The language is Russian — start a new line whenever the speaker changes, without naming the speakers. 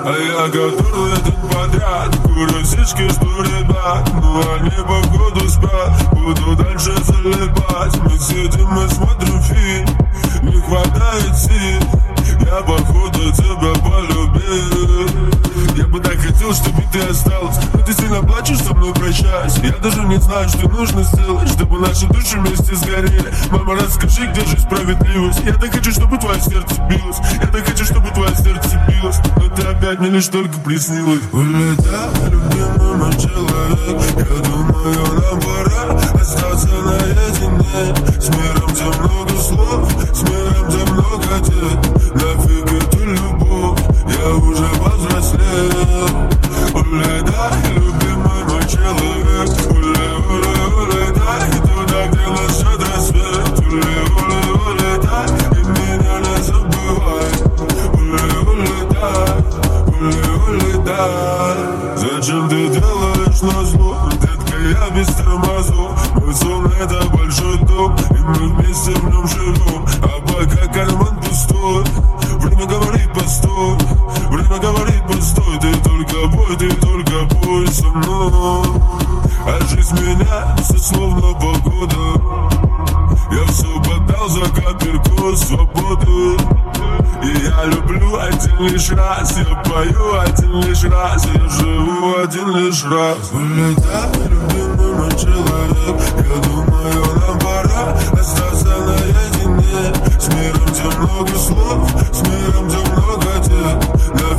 А я который день подряд курю сишки, что ребят, ну они походу спят. Буду дальше залипать. Мы сидим и смотрим фильм, не хватает сил. Я походу тебя полюбил. Я бы так хотел, чтобы ты осталась, но ты сильно плачешь, со мной прощайся. Я даже не знаю, что нужно сделать, чтобы наши души вместе сгорели. Мама, расскажи, где же справедливость? Я так хочу, чтобы твое сердце билось. Я так хочу, чтобы твое сердце билось. Но ты опять мне лишь только приснилась. Улетай, любимый мой человек. Я думаю, нам пора остаться наедине. С миром, где много слов, с миром, где много дел. Нафиг эту любовь, я уже повзрослел. Улетай, любимый мой человек. Улетай, туда, где лошадь рассвет. Улетай, и меня не забывай. Улетай. Зачем ты делаешь назло? Детка, я без тормозов. Мой сон — это большой дом, и мы вместе в нем живем. А пока карман пустой, время говорит постой. Время говорит постой. Ты только бой со мной. А жизнь меняется, словно погода. Я все подал за капельку свободы. И я люблю один лишь раз. Я пою один лишь раз. Я живу один лишь раз. Улетай, любимый мой человек. Я думаю, нам пора остаться наедине. С миром, где много слов, с миром, где много дел.